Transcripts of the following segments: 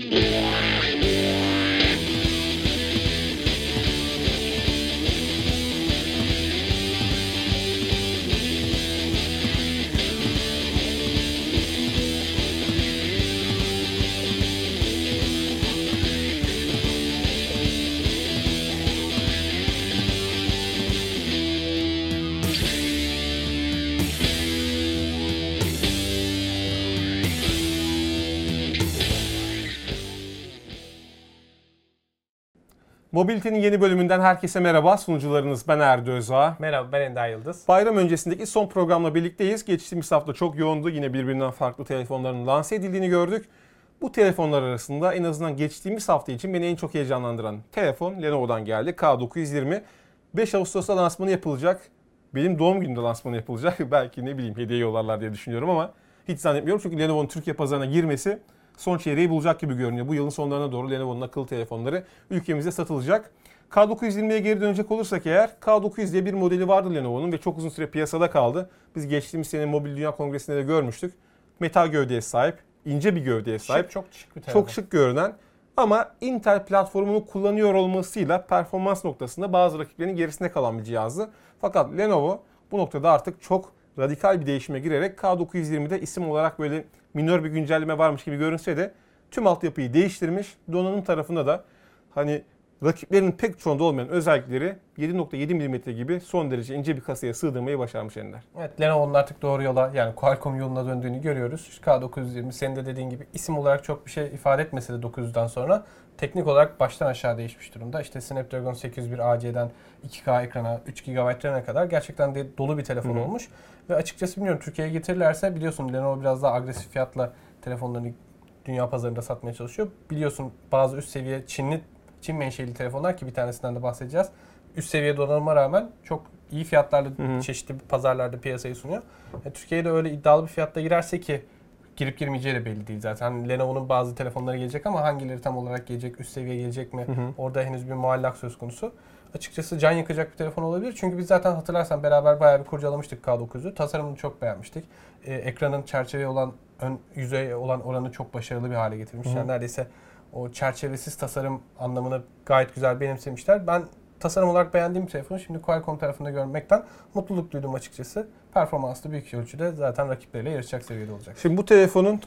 Mobility'nin yeni bölümünden herkese merhaba. Sunucularınız ben Erdi Özağ. Merhaba, ben Ender Yıldız. Bayram öncesindeki son programla birlikteyiz. Geçtiğimiz hafta çok yoğundu. Yine birbirinden farklı telefonların lanse edildiğini gördük. Bu telefonlar arasında en azından geçtiğimiz hafta için beni en çok heyecanlandıran telefon Lenovo'dan geldi. K920. 5 Ağustos'ta lansmanı yapılacak. Benim doğum günümde lansmanı yapılacak. Belki ne bileyim hediye yollarlar diye düşünüyorum ama hiç zannetmiyorum. Çünkü Lenovo'nun Türkiye pazarına girmesi son çeyreği bulacak gibi görünüyor. Bu yılın sonlarına doğru Lenovo'nun akıllı telefonları ülkemizde satılacak. K920'ye geri dönecek olursak eğer, K900 diye bir modeli vardı Lenovo'nun ve çok uzun süre piyasada kaldı. Biz geçtiğimiz sene Mobil Dünya Kongresi'nde de görmüştük. Metal gövdeye sahip, ince bir gövdeye sahip. Çok şık bir telefon. Çok şık görünen ama Intel platformunu kullanıyor olmasıyla performans noktasında bazı rakiplerinin gerisinde kalan bir cihazdı. Fakat Lenovo bu noktada artık çok radikal bir değişime girerek K920'de isim olarak böyle minör bir güncelleme varmış gibi görünse de tüm altyapıyı değiştirmiş. Donanım tarafında da hani rakiplerinin pek çoğunda olmayan özellikleri 7.7 mm gibi son derece ince bir kasaya sığdırmayı başarmış Ender. Evet, Lenovo'nun artık doğru yola, yani Qualcomm yoluna döndüğünü görüyoruz. K920 senin de dediğin gibi isim olarak çok bir şey ifade etmese de 900'den sonra teknik olarak baştan aşağı değişmiş durumda. İşte Snapdragon 801 AC'den 2K ekrana, 3 GB RAM'e kadar gerçekten de dolu bir telefon olmuş. Ve açıkçası bilmiyorum, Türkiye'ye getirirlerse biliyorsun Lenovo biraz daha agresif fiyatla telefonlarını dünya pazarında satmaya çalışıyor. Biliyorsun bazı üst seviye Çin menşeli telefonlar, ki bir tanesinden de bahsedeceğiz, üst seviye donanıma rağmen çok iyi fiyatlarla çeşitli pazarlarda piyasayı sunuyor. Türkiye'de öyle iddialı bir fiyatla girerse, ki girip girmeyeceği de belli değil zaten. Hani Lenovo'nun bazı telefonları gelecek ama hangileri tam olarak gelecek, üst seviye gelecek mi? Orada henüz bir muallak söz konusu. Açıkçası can yakacak bir telefon olabilir. Çünkü biz zaten hatırlarsan beraber bayağı bir kurcalamıştık K9'u. Tasarımını çok beğenmiştik. Ekranın çerçeve olan, ön yüzey olan oranı çok başarılı bir hale getirmiş. Yani neredeyse o çerçevesiz tasarım anlamını gayet güzel benimsemişler. Ben tasarım olarak beğendiğim bir telefonu şimdi Qualcomm tarafında görmekten mutluluk duydum açıkçası. Performansı da büyük ölçüde zaten rakipleriyle yarışacak seviyede olacak. Şimdi bu telefonun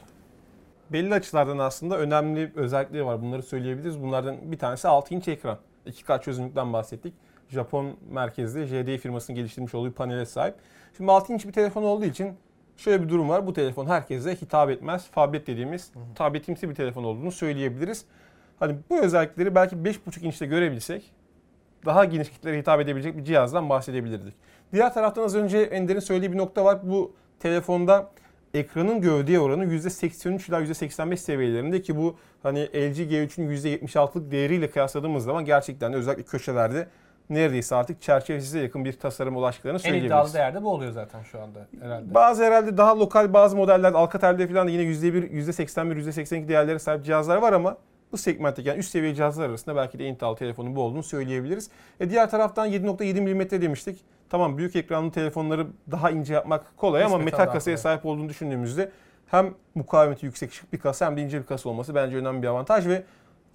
belli açılardan aslında önemli özellikleri var. Bunları söyleyebiliriz. Bunlardan bir tanesi 6 inç ekran. 2K çözünürlükten bahsettik. Japon merkezli JDI firmasının geliştirmiş olduğu bir panele sahip. Şimdi 6 inç bir telefon olduğu için şöyle bir durum var. Bu telefon herkese hitap etmez. Phablet dediğimiz tabletimsi bir telefon olduğunu söyleyebiliriz. Hani bu özellikleri belki 5.5 inçte görebilsek daha geniş kitlere hitap edebilecek bir cihazdan bahsedebilirdik. Diğer taraftan az önce Ender'in söylediği bir nokta var. Bu telefonda ekranın gövdeye oranı %83 ila %85 seviyelerinde, ki bu hani LG G3'ün %76'lık değeriyle kıyasladığımız zaman gerçekten de özellikle köşelerde neredeyse artık çerçevesize yakın bir tasarıma ulaştıklarını söyleyebiliriz. En iddialı değerde bu oluyor zaten şu anda herhalde. Bazı herhalde daha lokal bazı modellerde Alcatel'de falan da yine %1, %81, %82 değerlere sahip cihazlar var ama bu segmentteki yani üst seviye cihazlar arasında belki de en iddialı telefonun bu olduğunu söyleyebiliriz. Diğer taraftan 7.7 mm demiştik. Tamam, büyük ekranlı telefonları daha ince yapmak kolay ama metal kasaya sahip olduğunu düşündüğümüzde hem mukavemeti yüksek şık bir kasa hem de ince bir kasa olması bence önemli bir avantaj ve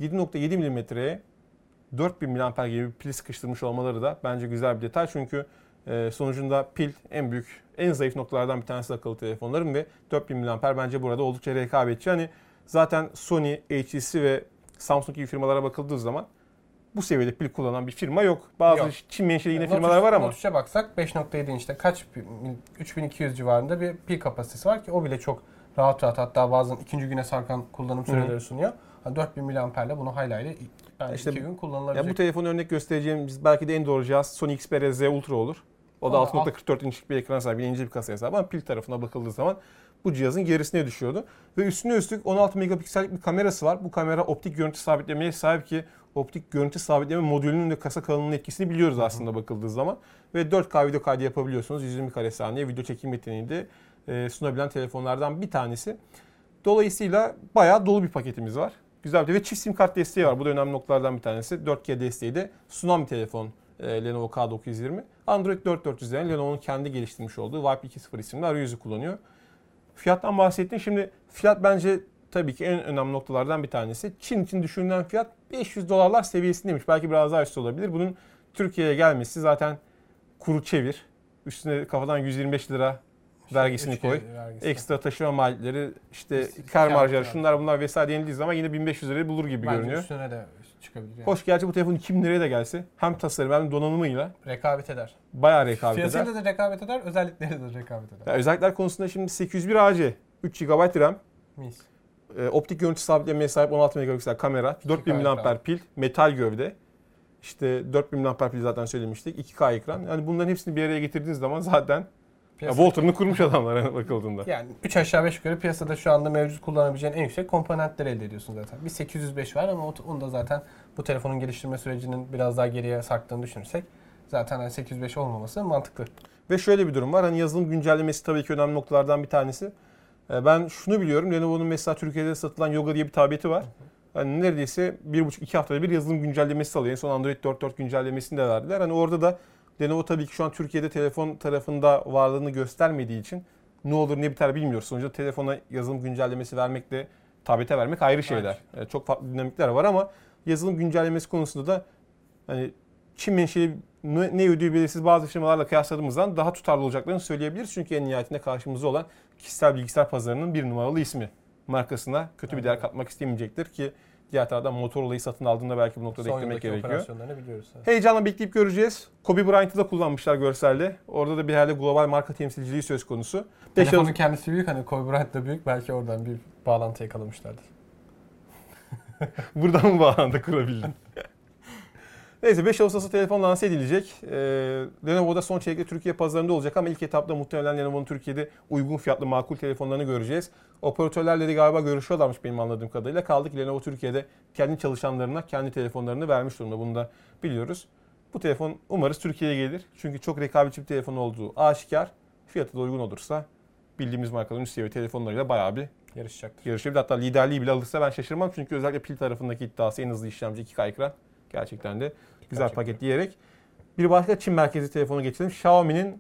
7.7 mm'ye 4000 mAh gibi bir pil sıkıştırmış olmaları da bence güzel bir detay. Çünkü sonucunda pil en büyük, en zayıf noktalardan bir tanesi akıllı telefonların ve 4000 mAh bence burada oldukça rekabetçi. Hani zaten Sony, HTC ve Samsung gibi firmalara bakıldığı zaman bu seviyede pil kullanan bir firma yok. Bazı Çin menşeli yine firmalar var ama. Note 3'e baksak 5.7 inçte kaç 3200 civarında bir pil kapasitesi var ki o bile çok rahat, hatta bazen ikinci güne sarkan kullanım süreleri sunuyor. 4000 mAh'le bunu haylayla işte 2 gün kullanılabilecek. Ya bu telefonu örnek göstereceğimiz belki de en doğru cihaz Sony Xperia Z Ultra olur. O da 6.44 inçlik bir ekran sahibi, ince bir kasaya sahip ama pil tarafına bakıldığı zaman bu cihazın gerisine düşüyordu. Ve üstüne üstlük 16 megapiksellik bir kamerası var. Bu kamera optik görüntü sabitlemeye sahip ki optik görüntü sabitleme modülünün de kasa kalınlığının etkisini biliyoruz aslında bakıldığı zaman. Ve 4K video kaydı yapabiliyorsunuz. 120 kare saniye video çekim yeteneğini de sunabilen telefonlardan bir tanesi. Dolayısıyla bayağı dolu bir paketimiz var. Güzel bir ve çift sim kart desteği var. Bu da önemli noktalardan bir tanesi. 4G desteği de sunan bir telefon Lenovo K920. Android 4.4 üzerine Lenovo'nun kendi geliştirmiş olduğu Vibe 2.0 isimli arayüzü kullanıyor. Fiyattan bahsettin. Şimdi fiyat bence tabii ki en önemli noktalardan bir tanesi. Çin için düşünülen fiyat $500 seviyesindeymiş. Belki biraz daha üstü olabilir. Bunun Türkiye'ye gelmesi zaten kuru çevir. Üstüne kafadan 125 lira vergisini koy. Ekstra taşıma maliyetleri, işte kar marjları, şunlar bunlar vesaire yenildiği zaman yine 1500 lirayı bulur gibi bence görünüyor. üstüne de çıkabilir. Yani. Hoş, gerçi bu telefon 2000 liraya da gelse hem tasarım hem donanımıyla Rekabet eder. bayağı rekabet eder. Fiyatıyla da rekabet eder, özellikleri de rekabet eder. Yani özellikler konusunda şimdi 801 AC, 3 GB RAM, Mis. optik görüntü sabitlemeye sahip 16 megapiksel kamera, 4000 mAh pil, metal gövde. İşte 4000 mAh pil zaten söylemiştik. 2K ekran. Yani bunların hepsini bir araya getirdiğiniz zaman zaten Voltron'u kurmuş adamlar bakıldığında. Yani 3 aşağı 5 yukarı piyasada şu anda mevcut kullanabileceğin en yüksek komponentleri elde ediyorsun zaten. Bir 805 var ama onu da zaten bu telefonun geliştirme sürecinin biraz daha geriye sarktığını düşünürsek zaten 805 olmaması mantıklı. Ve şöyle bir durum var. Hani yazılım güncellemesi tabii ki önemli noktalardan bir tanesi. Ben şunu biliyorum. Lenovo'nun mesela Türkiye'de satılan Yoga diye bir tableti var. Hani neredeyse 1,5-2 haftada bir yazılım güncellemesi alıyor. En son Android 4.4 güncellemesini de verdiler. Hani orada da Lenovo tabii ki şu an Türkiye'de telefon tarafında varlığını göstermediği için ne olur ne biter bilmiyoruz. Sonuçta telefona yazılım güncellemesi vermekle tablete vermek ayrı şeyler. Çok farklı dinamikler var ama yazılım güncellemesi konusunda da hani Çin menşeli ne ödüğü belirsiz bazı firmalarla kıyasladığımızdan daha tutarlı olacaklarını söyleyebiliriz. Çünkü en nihayetinde karşımızda olan kişisel bilgisayar pazarının bir numaralı ismi. Markasına kötü bir değer katmak istemeyecektir ki diğer taraftan Motorola'yı satın aldığında belki bu noktada eklemek gerekiyor. Operasyonlarını biliyoruz. Heyecanla bekleyip göreceğiz. Kobe Bryant'ı da kullanmışlar görselde. Orada da bir herhalde global marka temsilciliği söz konusu. Telefonun kendisi büyük, hani Kobe Bryant da büyük. Belki oradan bir bağlantı yakalamışlardır. Buradan mı bağlantı kurabildin? Neyse 5 Ağustos'ta telefon lanse edilecek. Lenovo'da son çeyrekte Türkiye pazarında olacak ama ilk etapta muhtemelen Lenovo'nun Türkiye'de uygun fiyatlı makul telefonlarını göreceğiz. Operatörlerle de galiba görüşüyorlarmış benim anladığım kadarıyla. Kaldı ki Lenovo Türkiye'de kendi çalışanlarına kendi telefonlarını vermiş durumda. Bunu da biliyoruz. Bu telefon umarız Türkiye'ye gelir. Çünkü çok rekabetçi bir telefon olduğu aşikar. Fiyatı da uygun olursa bildiğimiz markaların üst seviye telefonlarıyla bayağı bir yarışabilir. Hatta liderliği bile alırsa ben şaşırmam. Çünkü özellikle pil tarafındaki iddiası en hızlı işlemci 2K ekran. Gerçekten güzel paketleyerek. Bir başka Çin merkezi telefonu geçelim. Xiaomi'nin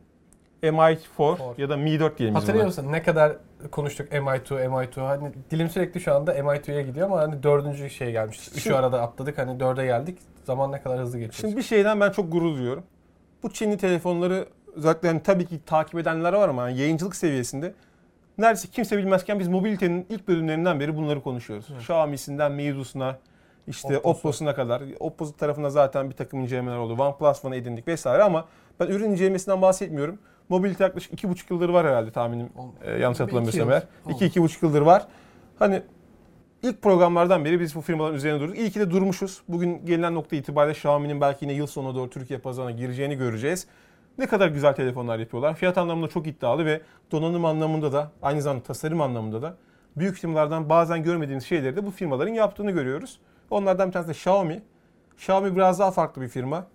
Mi 4 ya da Mi 4 diyelim. Hatırlıyor musun? Ne kadar konuştuk Mi 2. Hani dilim sürekli şu anda Mi 2'ye gidiyor ama hani 4. şeye gelmiştik. Şu arada atladık, hani 4'e geldik. Zaman ne kadar hızlı geçiyor. Şimdi bir şeyden ben çok gurur duyuyorum. Bu Çinli telefonları özellikle hani tabii ki takip edenler var ama yani yayıncılık seviyesinde neredeyse kimse bilmezken biz mobilitenin ilk bölümlerinden beri bunları konuşuyoruz. Evet. Xiaomi'sinden Meizu'suna, İşte Oppo'suna kadar. Oppo tarafında zaten bir takım incelemeler oldu. OnePlus One'ı edindik vesaire ama ben ürün incelemesinden bahsetmiyorum. Mobilite yaklaşık 2,5 yıldır var herhalde tahminim. Yanlış hatırlamıyorsam eğer. 2-2,5 yıldır var. Hani ilk programlardan beri biz bu firmaların üzerine durduk. İyi ki de durmuşuz. Bugün gelinen nokta itibariyle Xiaomi'nin belki yine yıl sonuna doğru Türkiye pazarına gireceğini göreceğiz. Ne kadar güzel telefonlar yapıyorlar. Fiyat anlamında çok iddialı ve donanım anlamında da aynı zamanda tasarım anlamında da büyük firmalardan bazen görmediğimiz şeyleri de bu firmaların yaptığını görüyoruz. Onlardan bir tanesi de Xiaomi. Xiaomi biraz daha farklı bir firma.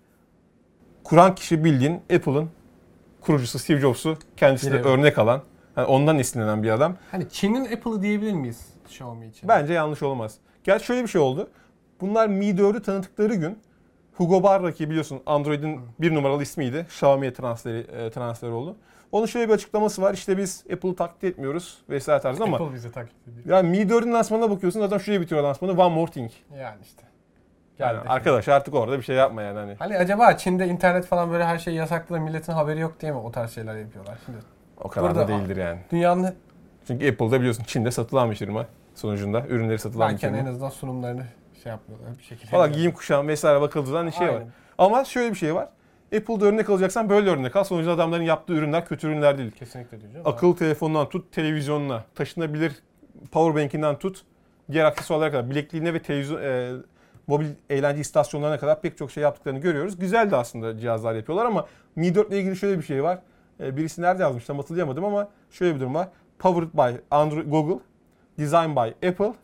Kuran kişi bildiğin Apple'ın kurucusu Steve Jobs'u kendisine örnek alan, yani ondan esinlenen bir adam. Hani Çin'in Apple'ı diyebilir miyiz Xiaomi için? Bence yanlış olmaz. Gerçi şöyle bir şey oldu. Bunlar Mi 4'ü tanıttıkları gün Hugo Barra biliyorsun Android'in bir numaralı ismiydi. Xiaomi'ye transfer oldu. Onun şöyle bir açıklaması var. İşte biz Apple'ı taklit etmiyoruz vesaire tarzı ama Apple bizi taklit ediyor. Yani Mi 4'ün lansmanına bakıyorsun zaten şuraya bitiyor lansmanı. One more thing. Yani işte. Yani arkadaş artık orada bir şey yapma yani. Hani acaba Çin'de internet falan böyle her şey yasaklı da milletin haberi yok diye mi o tarz şeyler yapıyorlar? Şimdi o kadar da değildir yani. Dünyanın... Çünkü Apple'da biliyorsun Çin'de satılan bir firma sonucunda. Ürünleri satılan bir firma. Belki en azından sunumlarını şey yapıyorlar bir şekilde. Valla giyim kuşam vesaire bakıldığı hani şey var. Ama şöyle bir şey var. Apple'da örnek alacaksan böyle örnek al. Sonuçta adamların yaptığı ürünler kötü ürünler değil. Kesinlikle diyeceğim. Akıllı telefonundan tut televizyonuna, taşınabilir powerbank'inden tut diğer aksesuarlara kadar, bilekliğine ve televizyon mobil eğlence istasyonlarına kadar pek çok şey yaptıklarını görüyoruz. Güzel de aslında cihazlar yapıyorlar ama Mi 4 ile ilgili şöyle bir şey var. Birisi nerede yazmış tam hatırlayamadım ama şöyle bir durum var. Powered by Google, Designed by Apple.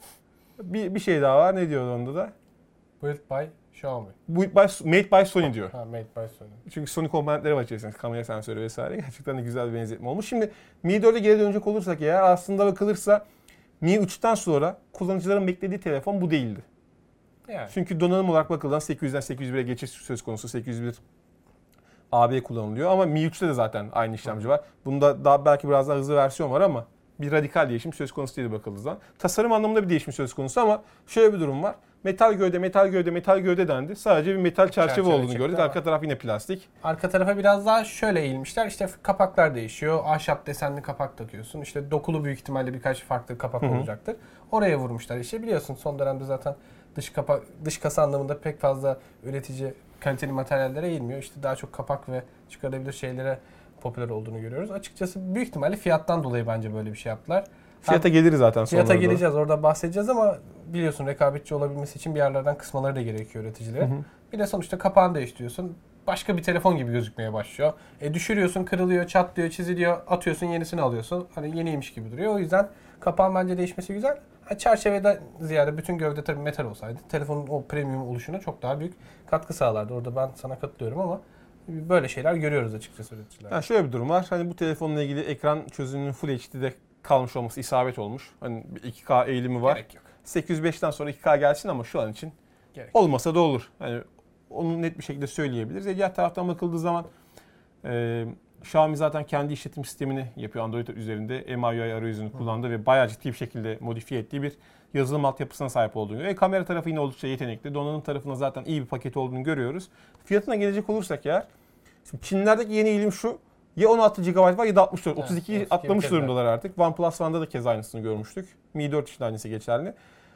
Bir şey daha var. Ne diyor onda da? Built by Xiaomi. Made by Sony diyor. Made by Sony. Çünkü Sony komponentleri var içerisinde. Kamera sensörü vesaire. Gerçekten de güzel bir benzetme olmuş. Şimdi Mi 4'e geri dönecek olursak eğer aslında bakılırsa Mi 3'ten sonra kullanıcıların beklediği telefon bu değildi. Yani. Çünkü donanım olarak bakıldığında 800'den 801'e geçiş söz konusu. 801 AB kullanılıyor ama Mi 3'te de zaten aynı işlemci var. Bunda daha belki biraz daha hızlı versiyon var ama bir radikal değişim söz konusu değil bakıldığı zaman. Tasarım anlamında bir değişim söz konusu ama şöyle bir durum var. Metal gövde dendi. Sadece bir metal çerçeve olduğunu çıktı gördük. ama Arka taraf yine plastik. arka tarafa biraz daha şöyle eğilmişler. İşte kapaklar değişiyor. Ahşap desenli kapak takıyorsun. İşte dokulu büyük ihtimalle birkaç farklı kapak olacaktır. Oraya vurmuşlar. İşte biliyorsun son dönemde zaten dış kasa anlamında pek fazla üretici kaliteli materyallere eğilmiyor. İşte daha çok kapak ve çıkarabilir şeylere popüler olduğunu görüyoruz. Açıkçası büyük ihtimalle fiyattan dolayı bence böyle bir şey yaptılar. Fiyata geliriz zaten Fiyata sonlarda. geleceğiz, orada bahsedeceğiz ama biliyorsun rekabetçi olabilmesi için bir yerlerden kısmaları da gerekiyor üreticilere. Bir de sonuçta kapağını değiştiriyorsun. Başka bir telefon gibi gözükmeye başlıyor. Düşürüyorsun, kırılıyor, çatlıyor, çiziliyor, atıyorsun, yenisini alıyorsun. Hani yeniymiş gibi duruyor. O yüzden kapağın bence değişmesi güzel. Çerçeveden ziyade bütün gövde tabii metal olsaydı telefonun o premium oluşuna çok daha büyük katkı sağlardı. Orada ben sana katılıyorum ama böyle şeyler görüyoruz açıkçası üreticiler. Yani şöyle bir durum var. Hani bu telefonla ilgili ekran çözünürlüğünün Full HD'de kalmış olması isabet olmuş. Hani bir 2K eğilimi var. Gerek yok. 805'ten sonra 2K gelsin ama şu an için Gerek. olmasa da olur. Hani onu net bir şekilde söyleyebiliriz. Diğer taraftan bakıldığı zaman Xiaomi zaten kendi işletim sistemini yapıyor Android üzerinde. MIUI arayüzünü kullandığı ve bayağı ciddi bir şekilde modifiye ettiği bir yazılım altyapısına sahip olduğunu görüyoruz. Kamera tarafı yine oldukça yetenekli. Donanım tarafında zaten iyi bir paket olduğunu görüyoruz. Fiyatına gelecek olursak eğer, şimdi Çinlerdeki yeni eğilim şu. Ya 16 GB var ya da 64. Evet, 32'yi 32 atlamış kez durumdalar artık. OnePlus One'da da kez aynısını görmüştük. Mi 4 için de aynısı geçerli.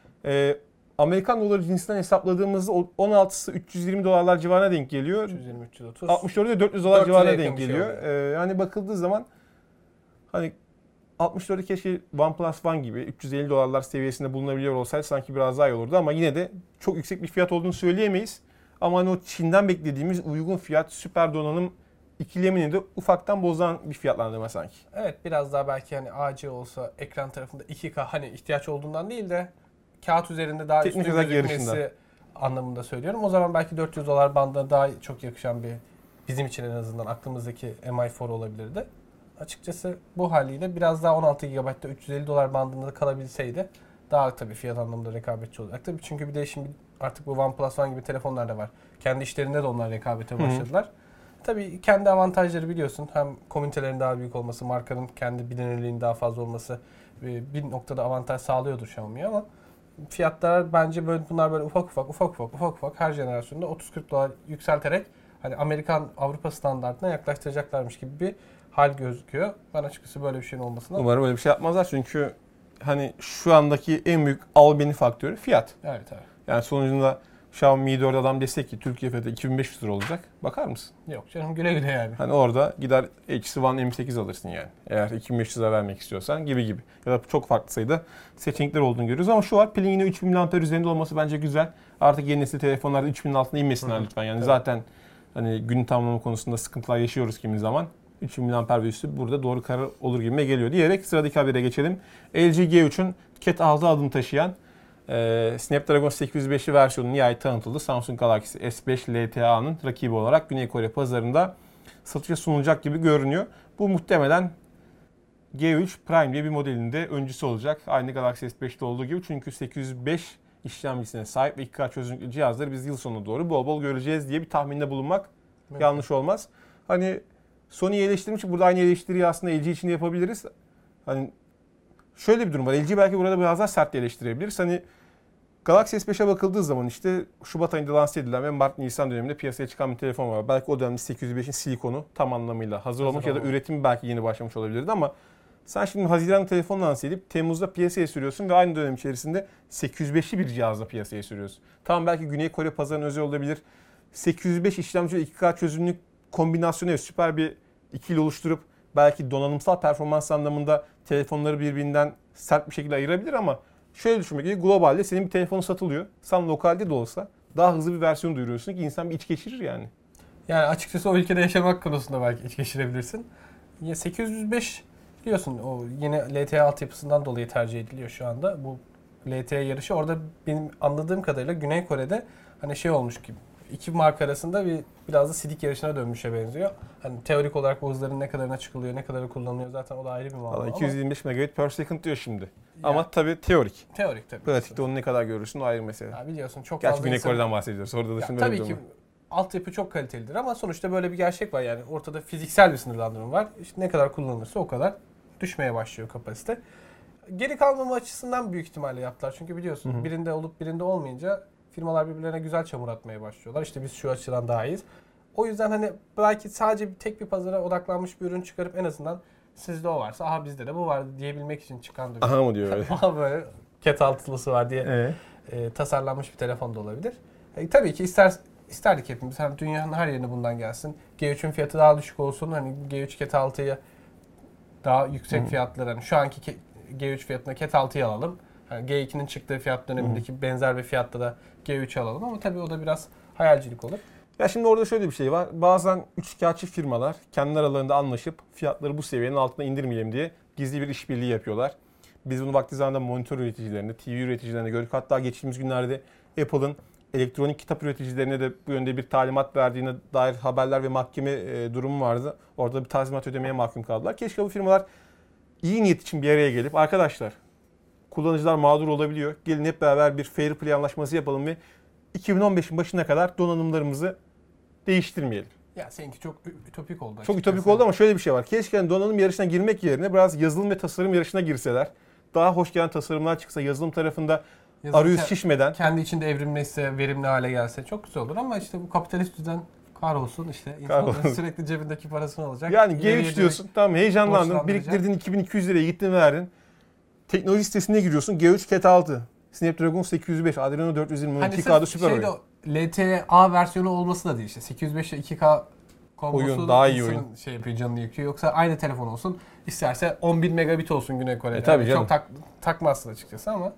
Amerikan doları cinsinden hesapladığımızda 16'sı 320 dolarlar civarına denk geliyor. 320-330. 64'ü de 400 dolar civarına yakın denk bir şey geliyor. Yani bakıldığı zaman hani 64'ü keşke OnePlus One gibi 350 dolarlar seviyesinde bulunabiliyor olsaydı sanki biraz daha iyi olurdu ama yine de çok yüksek bir fiyat olduğunu söyleyemeyiz. Ama hani o Çin'den beklediğimiz uygun fiyat, süper donanım ikilemini de ufaktan bozan bir fiyatlandırma sanki. Evet, biraz daha belki hani AC olsa ekran tarafında 2K hani ihtiyaç olduğundan değil de kağıt üzerinde daha Teknik üstün olarak gözükmesi yarışında anlamında söylüyorum. O zaman belki 400 dolar bandına daha çok yakışan bir, bizim için en azından aklımızdaki MI4 olabilirdi. Açıkçası bu haliyle biraz daha 16 GB'da 350 dolar bandında da kalabilseydi daha tabii fiyat anlamında rekabetçi olacaktı. Çünkü bir de şimdi artık bu OnePlus One gibi telefonlar da var. Kendi işlerinde de onlar rekabete başladılar. Tabii kendi avantajları biliyorsun. Hem komünitelerin daha büyük olması, markanın kendi bilinirliğinin daha fazla olması bir noktada avantaj sağlıyordur Xiaomi'ye ama fiyatlar bence bunlar böyle ufak her jenerasyonda 30-40 dolar yükselterek hani Amerikan Avrupa standartına yaklaştıracaklarmış gibi bir hal gözüküyor. Ben açıkçası böyle bir şeyin olmasına... Umarım öyle bir şey yapmazlar çünkü hani şu andaki en büyük albeni faktörü fiyat. Evet. Yani sonucunda Xiaomi Mi 4 adam desek ki Türkiye fiyatı 2500 lira olacak. Bakar mısın? Yok canım, güle güle yani. Hani orada gider HTC One M8 alırsın yani. Eğer 2500 lira vermek istiyorsan gibi. Ya da çok farklı sayıda seçenekler olduğunu görüyoruz. Ama şu var, pilin yine 3000 mAh üzerinde olması bence güzel. Artık yeni nesil telefonlarda 3000'in altına inmesinler lütfen. Yani zaten hani gün tamamlama konusunda sıkıntılar yaşıyoruz kimi zaman. 3000 mAh ve üstü burada doğru karar olur gibime geliyor diyerek sıradaki habere geçelim. LG G3'ün Cat 6 adını taşıyan Snapdragon 805'li versiyonu nihayet tanıtıldı. Samsung Galaxy S5 LTA'nın rakibi olarak Güney Kore pazarında satışa sunulacak gibi görünüyor. Bu muhtemelen G3 Prime diye bir modelinde öncüsü olacak. Aynı Galaxy S5'te olduğu gibi. Çünkü 805 işlemcisine sahip ve 2K çözünürlüklü cihazları biz yıl sonuna doğru bol bol göreceğiz diye bir tahminde bulunmak yanlış olmaz. Hani Sony'yi eleştirmiş. Burada aynı eleştiriyi aslında LG için de yapabiliriz. Hani şöyle bir durum var. LG belki burada biraz daha sert eleştirebiliriz. Hani Galaxy S5'e bakıldığı zaman işte Şubat ayında lanse edilen ve Mart-Nisan döneminde piyasaya çıkan bir telefon var. Belki o dönemde 805'in silikonu tam anlamıyla hazır olmuş ya da üretimi belki yeni başlamış olabilirdi ama sen şimdi Haziran'da telefon lanse edip Temmuz'da piyasaya sürüyorsun ve aynı dönem içerisinde 805'li bir cihazla piyasaya sürüyorsun. Tamam, belki Güney Kore pazarına özel olabilir. 805 işlemci ve 2K çözünürlük kombinasyonu süper bir ikili oluşturup belki donanımsal performans anlamında telefonları birbirinden sert bir şekilde ayırabilir ama şöyle düşünmek gerekiyor. Globalde senin bir telefonun satılıyor. Sen lokalde de olsa daha hızlı bir versiyon duyuruyorsun ki insan bir iç geçirir yani. Yani açıkçası o ülkede yaşamak konusunda belki iç geçirebilirsin. Ya 805 biliyorsun o yeni LTE altyapısından dolayı tercih ediliyor şu anda. Bu LTE yarışı orada benim anladığım kadarıyla Güney Kore'de hani şey olmuş gibi. İki marka arasında biraz da sidik yarışına dönmüşe benziyor. Hani teorik olarak bu hızların ne kadarına çıkılıyor, ne kadarı kullanılıyor zaten o da ayrı bir muamma. 225 megabit per second diyor şimdi. Ama tabii teorik. Teorik tabii. Pratikte onu ne kadar görürsün o ayrı mesele. Ya biliyorsun çok Gerçi fazla Güney Kore'den bahsediyoruz. Orada da şimdi böyle tabii ki altyapı çok kalitelidir ama sonuçta böyle bir gerçek var yani ortada fiziksel bir sınırlandırma var. İşte ne kadar kullanılırsa o kadar düşmeye başlıyor kapasite. Geri kalmama açısından büyük ihtimalle yaptılar. Çünkü biliyorsun birinde olup birinde olmayınca firmalar birbirlerine güzel çamur atmaya başlıyorlar. İşte biz şu açıdan daha iyiyiz. O yüzden hani belki sadece tek bir pazara odaklanmış bir ürün çıkarıp en azından sizde o varsa aha bizde de bu vardı diyebilmek için çıkan da aha mı diyor öyle? aha böyle cat altılısı var diye tasarlanmış bir telefon da olabilir. Tabii ki isterdik hepimiz. Hem dünyanın her yerine bundan gelsin. G3'ün fiyatı daha düşük olsun. Hani G3 Cat 6'ya daha yüksek fiyatları. Hani şu anki G3 fiyatına Cat 6'yı alalım. Yani G2'nin çıktığı fiyat dönemindeki benzer bir fiyatta da G3'ü alalım ama tabii o da biraz hayalcilik olur. Ya şimdi orada şöyle bir şey var. Bazen üçkağıtçı firmalar kendi aralarında anlaşıp fiyatları bu seviyenin altına indirmeyelim diye gizli bir işbirliği yapıyorlar. Biz bunu vakti zamanında monitör üreticilerine, TV üreticilerine gördük. Hatta geçtiğimiz günlerde Apple'ın elektronik kitap üreticilerine de bu yönde bir talimat verdiğine dair haberler ve mahkeme durumu vardı. Orada bir tazminat ödemeye mahkum kaldılar. Keşke bu firmalar iyi niyet için bir araya gelip arkadaşlar kullanıcılar mağdur olabiliyor. Gelin hep beraber bir fair play anlaşması yapalım ve 2015'in başına kadar donanımlarımızı değiştirmeyelim. Ya seninki çok ütopik oldu. Çok ütopik oldu ama şöyle bir şey var. Keşke donanım yarışına girmek yerine biraz yazılım ve tasarım yarışına girseler. Daha hoş gelen tasarımlar çıksa, yazılım tarafında arayüz şişmeden. Kendi içinde evrimleşse, verimli hale gelse çok güzel olur ama işte bu kapitalist düzen kahrolsun işte. İnsanların sürekli cebindeki parasını alacak. Yani G3 diyorsun, tamam heyecanlandın, biriktirdin 2200 liraya gittin verdin. Teknoloji sitesine giriyorsun, G3 Cat 6. Snapdragon 805, Adreno 420, hani 2K'da süper oyun. LTE-A versiyonu olması da değil işte. 805 ile 2K kombosu oyun, daha iyi oyun. Şey yapıyor, canını yakıyor. Yoksa aynı telefon olsun. İsterse 10.000 megabit olsun Güney Kore'de. Tabii canım. Çok takmazsın açıkçası ama.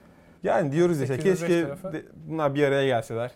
Yani diyoruz ya keşke bunlar bir araya gelseler.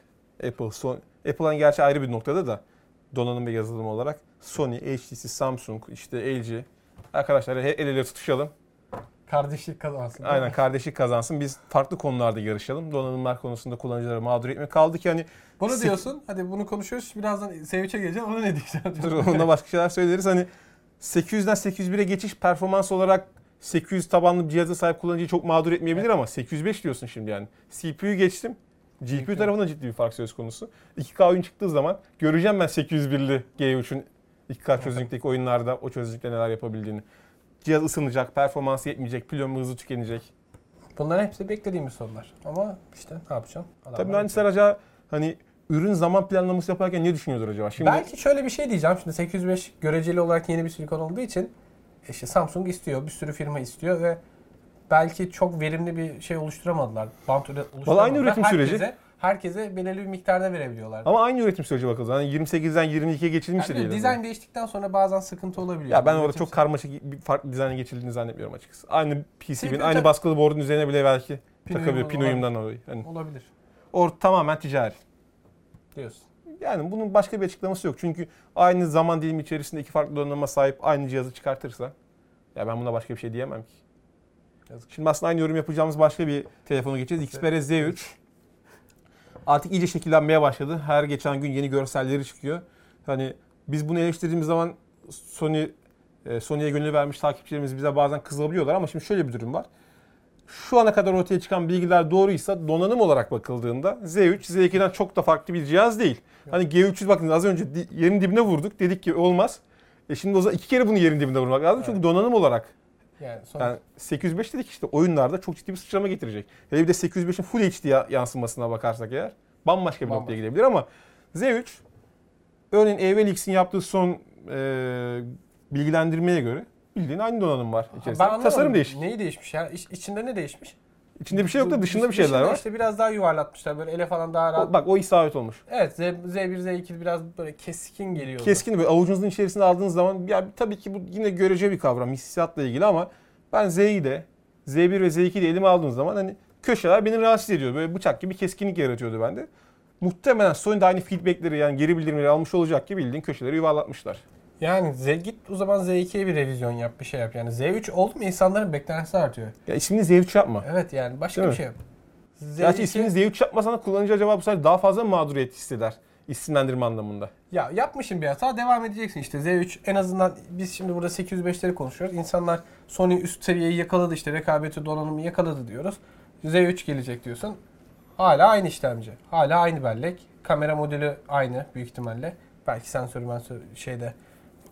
Apple'ın gerçi ayrı bir noktada da donanım ve yazılım olarak. Sony, HTC, Samsung, işte LG. Arkadaşlar el ele tutuşalım. Kardeşlik kazansın. Aynen kardeşlik kazansın. Biz farklı konularda yarışalım. Donanımlar konusunda kullanıcıları mağdur etmek. Kaldı ki hani... Bunu diyorsun. Hadi bunu konuşuyoruz. Birazdan S3'e geleceğim. Ona ne diyeceğim? Dur ona başka şeyler söyleriz. Hani 800'den 801'e geçiş performans olarak 800 tabanlı bir cihaza sahip kullanıcıyı çok mağdur etmeyebilir ama 805 diyorsun şimdi yani. CPU'yu geçtim. GPU tarafında ciddi bir fark söz konusu. 2K oyun çıktığı zaman göreceğim ben 801'li G3'ün 2K çözünürlükteki oyunlarda o çözünürlükte neler yapabildiğini. Cihaz ısınacak, performansı yetmeyecek, pil ömrü hızlı tükenecek. Bunların hepsi beklediğimiz sorular. Ama işte ne yapacağım? Tabii mühendisler acaba hani ürün zaman planlaması yaparken ne düşünüyordur acaba? Şimdi... Belki şöyle bir şey diyeceğim. Şimdi 805 göreceli olarak yeni bir silikon olduğu için işte Samsung istiyor, bir sürü firma istiyor ve belki çok verimli bir şey oluşturamadılar. Bant oluşturamadılar. Vallahi aynı üretim süreci. Herkese belirli bir miktarda verebiliyorlar. Ama aynı üretim süreci bakıldı. Hani 28'den 22'ye geçilmiştir diyelim. Dizayn değiştikten sonra bazen sıkıntı olabiliyor. Ya ben orada çok karmaşık bir farklı dizayna geçildiğini zannetmiyorum açıkçası. Aynı PCB'nin, aynı baskılı board'un üzerine bile belki takabiliyor. Pin uyumundan dolayı. Yani olabilir. Tamamen ticari. Diyorsun. Yani bunun başka bir açıklaması yok. Çünkü aynı zaman dilimi içerisinde iki farklı donanıma sahip aynı cihazı çıkartırsa ya ben buna başka bir şey diyemem ki. Yazık. Şimdi aslında aynı yorum yapacağımız başka bir telefona geçeceğiz. Xperia Z3. Artık iyice şekillenmeye başladı. Her geçen gün yeni görselleri çıkıyor. Hani biz bunu eleştirdiğimiz zaman Sony'ye gönül vermiş takipçilerimiz bize bazen kızabiliyorlar ama şimdi şöyle bir durum var. Şu ana kadar ortaya çıkan bilgiler doğruysa donanım olarak bakıldığında Z3 Z2'den çok da farklı bir cihaz değil. Hani G300 bakın az önce yerin dibine vurduk. Dedik ki olmaz. Şimdi o zaman iki kere bunu yerin dibine vurmak lazım. Evet. Çünkü donanım olarak yani 805 dedik işte oyunlarda çok ciddi bir sıçrama getirecek. Hele bir de 805'in Full HD yansımasına bakarsak eğer bambaşka bir noktaya gidebilir ama Z3 örneğin EVLX'in yaptığı son bilgilendirmeye göre bildiğin aynı donanım var içerisinde. Tasarım değişik. Neyi değişmiş ya? İçinde ne değişmiş? İçinde bir şey yok da dışında bir şeyler var. İşte biraz daha yuvarlatmışlar böyle ele falan daha rahat. Bak o isabet olmuş. Evet Z1 Z2 biraz böyle keskin geliyor. Keskin böyle avucunuzun içerisine aldığınız zaman ya tabii ki bu yine görece bir kavram hissiyatla ilgili ama ben Z'yi de Z1 ve Z2'yi de elime aldığım zaman hani köşeler beni rahatsız ediyor. Böyle bıçak gibi keskinlik yaratıyordu bende. Muhtemelen Sony'de aynı feedbackleri yani geri bildirimleri almış olacak ki bildiğin köşeleri yuvarlatmışlar. Yani git o zaman Z2'ye bir revizyon yap, bir şey yap. Yani Z3 oldu mu insanların beklentisi artıyor. Ya ismini Z3 yapma. Evet yani başka değil bir şey yap. Gerçi ismini Z3 yapmasan kullanıcı acaba bu sefer daha fazla mağduriyet hisseder isimlendirme anlamında. Ya yapmışım bir hata devam edeceksin işte Z3 en azından biz şimdi burada 805'leri konuşuyoruz. İnsanlar Sony üst seviyeyi yakaladı işte rekabeti donanımı yakaladı diyoruz. Z3 gelecek diyorsun. Hala aynı işlemci. Hala aynı bellek. Kamera modeli aynı büyük ihtimalle. Belki sensörü şeyde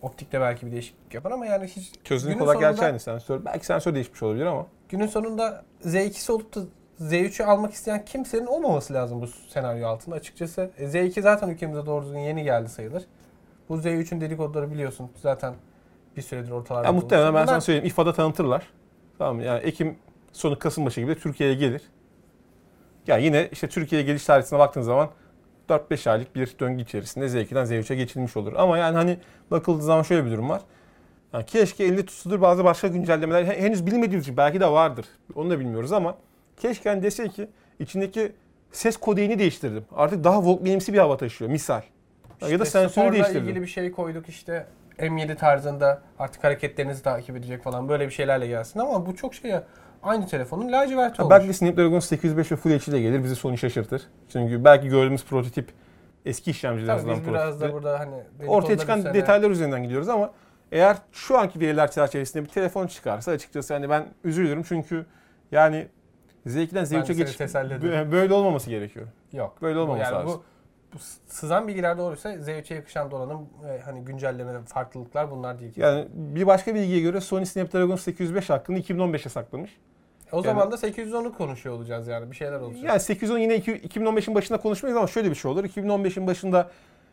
Optikte belki bir değişiklik yapar ama yani hiç Çözünürlük günün olarak gerçi sonunda- aynı sensör. Belki sensör değişmiş olabilir ama. Günün sonunda Z2'si olup da Z3'ü almak isteyen kimsenin olmaması lazım bu senaryo altında açıkçası. Z2 zaten ülkemize doğru düzgün yeni geldi sayılır. Bu Z3'ün dedikoduları biliyorsun zaten bir süredir ortalarda. Ya muhtemelen ben Bunlar- sana söyleyeyim. İFA'da tanıtırlar. Tamam mı? Yani Ekim sonu Kasım başı gibi Türkiye'ye gelir. Yani yine işte Türkiye'ye geliş tarihine baktığın zaman 4-5 aylık bir döngü içerisinde Z2'den Z3'e geçilmiş olur. Ama yani hani bakıldığı zaman şöyle bir durum var. Yani keşke elde tutulur bazı başka güncellemeler henüz bilmediğimiz için belki de vardır. Onu da bilmiyoruz ama keşke hani dese ki içindeki ses kodeyini değiştirdim. Artık daha Walkman'imsi bir hava taşıyor misal. Ya da sensörü sporla değiştirdim. ilgili bir şey koyduk işte M7 tarzında artık hareketlerinizi takip edecek falan böyle bir şeylerle gelsin ama bu çok şeye aynı telefonun laciverti olmuş. Belki de Snapdragon 805 ve Full HD ile gelir bizi Sony şaşırtır. Çünkü belki gördüğümüz prototip eski işlemciler Tabii yazılan biz biraz da prototipti. burada hani Ortaya çıkan detaylar üzerinden gidiyoruz ama eğer şu anki veriler çerçevesinde bir telefon çıkarsa açıkçası hani ben üzülürüm çünkü yani Z2'den Z3'e geçiş böyle olmaması gerekiyor. Yok. Böyle olmaması yani lazım. bu sızan bilgiler doğruysa Z3'e yakışan donanım hani güncelleme farklılıklar bunlar değil. Yani bir başka bilgiye göre Sony Snapdragon 805 hakkını 2015'e saklamış. O zaman da 810'u konuşuyor olacağız yani bir şeyler olacak. Yani 810 yine 2015'in başında konuşmayız ama şöyle bir şey olur. 2015'in başında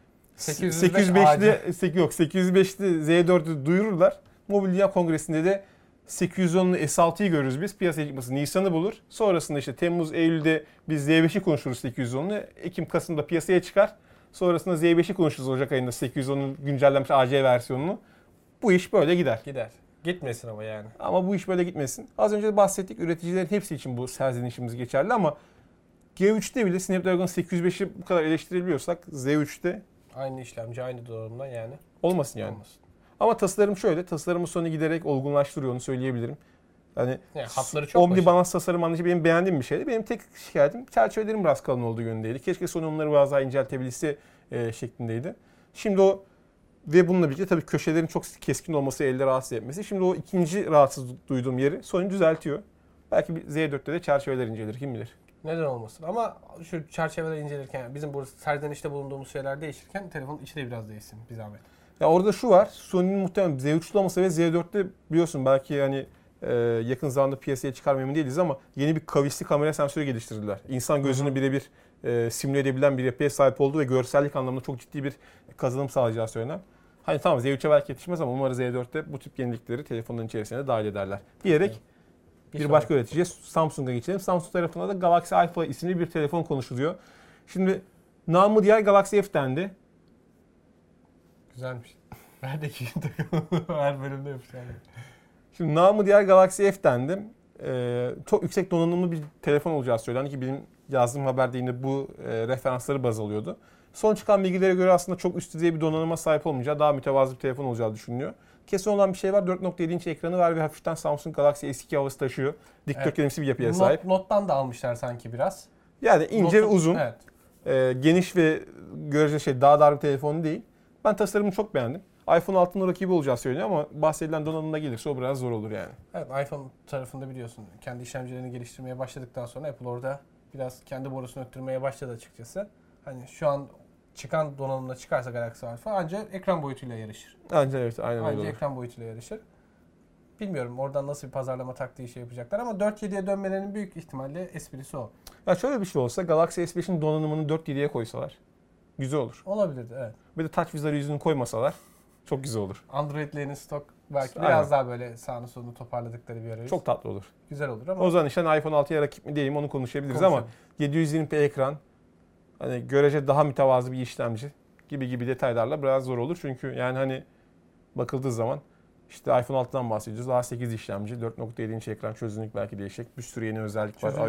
805'li Z4'ü duyururlar. Mobil Dünya Kongresi'nde de 810'lu S6'yı görürüz biz. Piyasaya çıkması Nisan'ı bulur. Sonrasında işte Temmuz, Eylül'de biz Z5'i konuşuruz 810'lu. Ekim, Kasım'da piyasaya çıkar. Sonrasında Z5'i konuşuruz Ocak ayında 810'un güncellenmiş AC versiyonunu. Bu iş böyle gider. Gider. Gitmesin ama yani. Ama bu iş böyle gitmesin. Az önce de bahsettik. Üreticilerin hepsi için bu serzenişimiz geçerli ama G3'te bile Snapdragon 805'i bu kadar eleştirebiliyorsak Z3'te Aynı işlemci, aynı donanımdan yani. olmasın yani. Olmasın. Ama tasarım şöyle. Tasarımı Sony giderek olgunlaştırıyor onu söyleyebilirim. Yani hatları çok omnibalans tasarım anlayışı benim beğendiğim bir şeydi. Benim tek şikayetim çerçevelerin biraz kalın olduğu yönündeydi. Keşke Sony onları biraz daha inceltebilse şeklindeydi. Şimdi o ve bununla birlikte tabii köşelerin çok keskin olması, elde rahatsız etmesi. Şimdi o ikinci rahatsız duyduğum yeri Sony düzeltiyor. Belki bir Z4'te de çerçeveler incelir kim bilir. Neden olmasın? Ama şu çerçeveler incelirken, bizim bu serzenişte bulunduğumuz şeyler değişirken telefonun içi de biraz değişsin bir zahmet. Ya orada şu var, Sony'nin muhtemelen Z3'lü olmasa ve Z4'te biliyorsun belki yani yakın zamanda piyasaya çıkarma emin değiliz ama yeni bir kavisli kamera sensörü geliştirdiler. İnsan gözünü birebir simüle edebilen bir yapıya sahip oldu ve görsellik anlamında çok ciddi bir kazanım sağlayacağı söylenen. Hani tamam Z3'e belki yetişmez ama umarım Z4'te bu tip yenilikleri telefonların içerisine de dahil ederler. Diyerek bir başka üreticiye Samsung'a geçelim. Samsung tarafında da Galaxy Alpha isimli bir telefon konuşuluyor. Şimdi namı diğer Galaxy F dendi. Güzelmiş. Ben de her bölümde yapacağım. Şimdi namı diğer Galaxy F dendi. Çok yüksek donanımlı bir telefon olacağı söylendi ki benim yazdığım haberde yine bu referansları baz alıyordu. Son çıkan bilgilere göre aslında çok üst düzey bir donanıma sahip olmayacağı, daha mütevazı bir telefon olacağı düşünülüyor. Kesin olan bir şey var. 4.7 inç ekranı var ve hafiften Samsung Galaxy S2 havası taşıyor. Dikdörtgenimsi bir yapıya sahip. Note'dan da almışlar sanki biraz. Yani ince ve uzun. Evet. Geniş ve görece daha dar bir telefon değil. Ben tasarımını çok beğendim. iPhone 6'nın rakibi olacağı söyleniyor ama bahsedilen donanımda gelirse o biraz zor olur yani. Evet, iPhone tarafında biliyorsun kendi işlemcilerini geliştirmeye başladıktan sonra Apple orada biraz kendi borusunu öttürmeye başladı açıkçası. Hani şu an çıkan donanımla çıkarsa Galaxy Alpha ancak ekran boyutuyla yarışır. Ancak evet aynen öyle olur. Ekran boyutuyla yarışır. Bilmiyorum oradan nasıl bir pazarlama taktiği şey yapacaklar ama 4.7'ye dönmelerinin büyük ihtimalle esprisi o. Ya şöyle bir şey olsa Galaxy S5'in donanımını 4.7'ye koysalar güzel olur. Olabilirdi evet. Bir de Touch Wiz arayüzünü koymasalar çok güzel olur. Android'lerin stok belki Aynen. biraz daha böyle sağını solunu toparladıkları bir arayüz. Çok tatlı olur. Güzel olur ama. O zaman işte iPhone 6'ya rakip mi diyeyim onu konuşabiliriz ama 720p ekran, hani görece daha mütevazı bir işlemci gibi detaylarla biraz zor olur. Çünkü yani hani bakıldığı zaman işte iPhone 6'dan bahsediyoruz. A8 işlemci, 4.7 inç ekran, çözünürlük belki değişecek. Bir sürü yeni özellik var.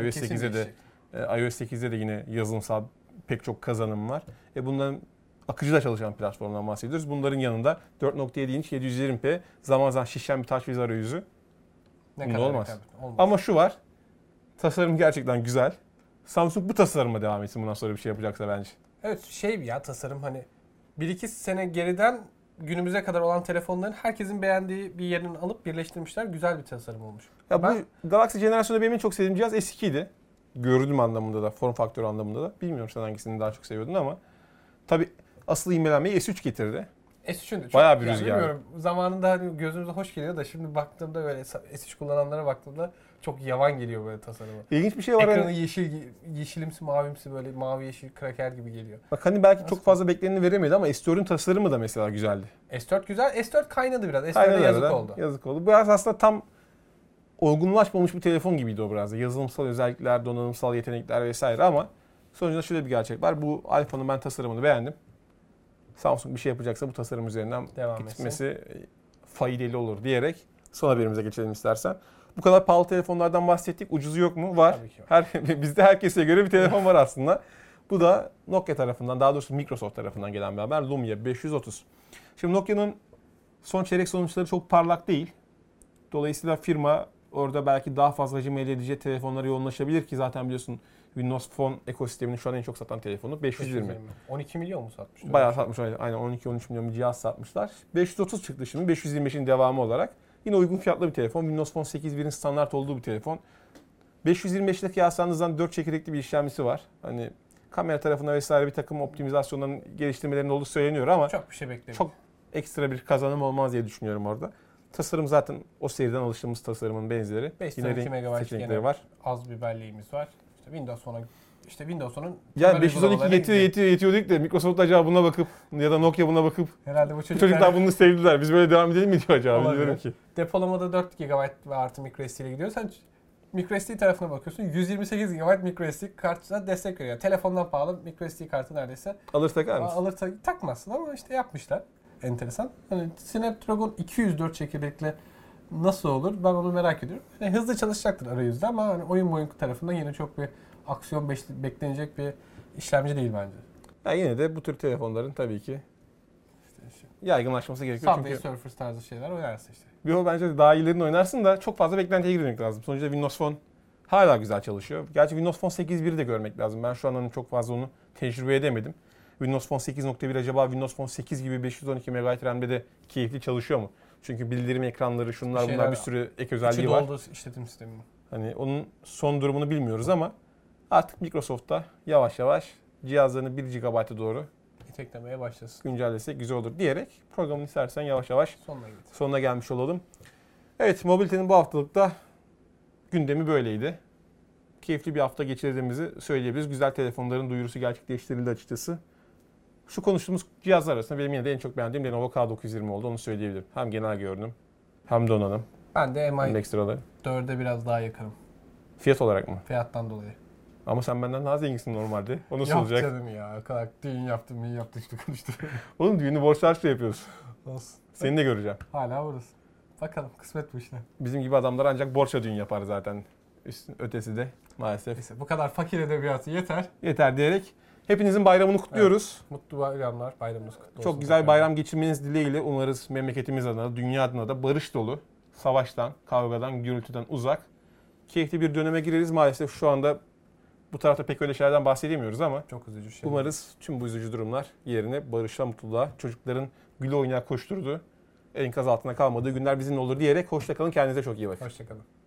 iOS 8'de de yine yazılımsal pek çok kazanım var. Bunların akıcı da çalışan platformdan bahsediyoruz. Bunların yanında 4.7 inç 720p zaman zaman şişen bir Touch Wiz arayüzü. Bunda olmaz. Ama şu var. Tasarım gerçekten güzel. Samsung bu tasarıma devam etsin bundan sonra bir şey yapacaksa bence. Evet ya tasarım hani 1-2 sene geriden günümüze kadar olan telefonların herkesin beğendiği bir yerini alıp birleştirmişler. Güzel bir tasarım olmuş. Ya bu Galaxy jenerasyonunda benim en çok sevdiğim cihaz S2'ydi. Görünüm anlamında da, form faktörü anlamında da. Bilmiyorum sen hangisini daha çok seviyordun ama tabii asıl ivmelenmeyi S3 getirdi. S3'ün de çok, Bayağı bir yani rüzgar. bilmiyorum, zamanında hani gözümüze hoş geliyor da şimdi baktığımda böyle S3 kullananlara baktığımda çok yavan geliyor böyle tasarımı. İlginç bir şey var. Ekranı Hani, yeşilimsi mavimsi böyle mavi yeşil kraker gibi geliyor. bak hani belki Nasıl? çok fazla bekleneni veremedi ama S4'ün tasarımı da mesela güzeldi. S4 güzel. S4 kaynadı biraz. S4'e Aynen yazık öyle. oldu. Yazık oldu. Biraz aslında tam olgunlaşmamış bir telefon gibiydi o biraz da. Yazılımsal özellikler, donanımsal yetenekler vesaire ama sonucunda şöyle bir gerçek var. Bu Alpha'nın ben tasarımını beğendim. Samsung bir şey yapacaksa bu tasarım üzerinden Devam gitmesi faydalı olur diyerek son haberimize geçelim istersen. Bu kadar pahalı telefonlardan bahsettik. Ucuzu yok mu? Var. Tabii ki var. Bizde herkese göre bir telefon var aslında. Bu da Nokia tarafından, daha doğrusu Microsoft tarafından gelen bir haber. Lumia 530. Şimdi Nokia'nın son çeyrek sonuçları çok parlak değil. Dolayısıyla firma orada belki daha fazla hacim elde edeceği telefonlara yoğunlaşabilir ki zaten biliyorsun Windows Phone ekosisteminin şu an en çok satan telefonu 520. 12 milyon mu satmış? Bayağı satmış, aynen 12-13 milyon bir cihaz satmışlar. 530 çıktı şimdi 525'in devamı olarak. Yine uygun fiyatlı bir telefon. Windows Phone 8.1'in standart olduğu bir telefon. 525 ile kıyaslandığınızdan 4 çekirdekli bir işlemcisi var. Hani kamera tarafında vesaire bir takım optimizasyonların geliştirmelerinin olduğu söyleniyor ama Çok bir şey beklemiyorum. çok ekstra bir kazanım olmaz diye düşünüyorum orada. Tasarım zaten o seriden alıştığımız tasarımın benzeri. 512 MB seçenekleri gene var. az bir belleğimiz var. İşte Windows Phone'un Yani temel 512 uygulamaları yetiyor dedik de Microsoft acaba buna bakıp ya da Nokia buna bakıp herhalde bu bu çocuklar bunu sevdiler. Biz böyle devam edelim mi diyor acaba Olabilir. bilmiyorum ki. Depolamada 4 GB ve artı microSD ile gidiyor. Sen microSD tarafına bakıyorsun. 128 GB microSD kartına destek veriyor. Telefondan pahalı microSD kartı neredeyse. Alır takar mısın? Alırsa takmazsın ama işte yapmışlar. Enteresan. Hani Snapdragon 204 çekirdekli nasıl olur? Ben onu merak ediyorum. Yani hızlı çalışacaktır arayüzde ama hani oyun tarafında yine çok bir aksiyon beklenecek bir işlemci değil bence. Ya yine de bu tür telefonların tabii ki yaygınlaşması gerekiyor. Subway Çünkü Surfers tarzı şeyler oynarsın işte. bir o bence daha iyilerini oynarsın da çok fazla beklentiye girmek lazım. Sonuçta Windows Phone hala güzel çalışıyor. Gerçi Windows Phone 8.1'i de görmek lazım. Ben şu an çok fazla onu tecrübe edemedim. Windows Phone 8.1 acaba Windows Phone 8 gibi 512 MB RAM'de de keyifli çalışıyor mu? Çünkü bildirim ekranları, şunlar bunlar bir sürü ek özelliği var. doldu işletim sisteminin. Hani onun son durumunu bilmiyoruz ama artık Microsoft'ta yavaş yavaş cihazlarını 1 GB'a doğru İteklemeye başlasın. güncellesek güzel olur diyerek programını istersen yavaş yavaş Sonuna git. sonuna gelmiş olalım. Evet, mobilitenin bu haftalıkta gündemi böyleydi. Keyifli bir hafta geçirdiğimizi söyleyebiliriz. Güzel telefonların duyurusu gerçekleştirildi açıkçası. Şu konuştuğumuz cihazlar arasında benim yine de en çok beğendiğim Lenovo K920 oldu, onu söyleyebilirim. Hem genel görünüm hem donanım Ben de hem de MI ekstraları. 4'e biraz daha yakınım. Fiyat olarak mı? Fiyattan dolayı. Ama sen benden daha zenginsin normalde. O nasıl Yok olacak? canım ya. O kadar düğün yaptım, iyi yaptık işte konuştuk. Oğlum düğünü borç harçla yapıyoruz. Olsun. Seni de göreceğim. Hala varız. Bakalım kısmet bu işler. Bizim gibi adamlar ancak borçla düğün yapar zaten. Ötesi de maalesef. Neyse bu kadar fakir edebiyatı yeter. Yeter diyerek hepinizin bayramını kutluyoruz. Mutlu bayramlar. Bayramınız kutlu olsun. Çok güzel bayram geçirmeniz dileğiyle umarız memleketimiz adına, dünya adına da barış dolu, savaştan, kavgadan, gürültüden uzak, keyifli bir döneme gireriz. Maalesef şu anda bu tarafta pek öyle şeylerden bahsedemiyoruz ama Çok üzücü şey. umarız tüm bu üzücü durumlar yerine barışa, mutluluğa, çocukların güle oynayarak koşturduğu, enkaz altında kalmadığı günler bizimle olur diyerek hoşça kalın, kendinize çok iyi bakın. Hoşçakalın.